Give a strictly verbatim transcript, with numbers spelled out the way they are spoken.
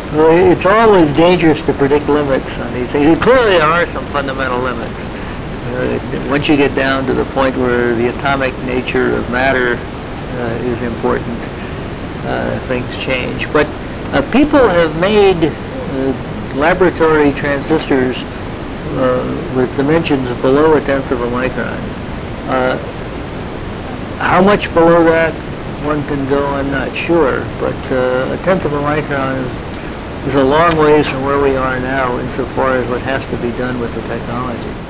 Well, it's always dangerous to predict limits on these things. Clearly, there are some fundamental limits. Uh, once you get down to the point where the atomic nature of matter uh, is important, uh, things change. But uh, people have made uh, laboratory transistors uh, with dimensions below a tenth of a micron. Uh, how much below that one can go, I'm not sure, but uh, a tenth of a micron is is a long ways from where we are now insofar as what has to be done with the technology.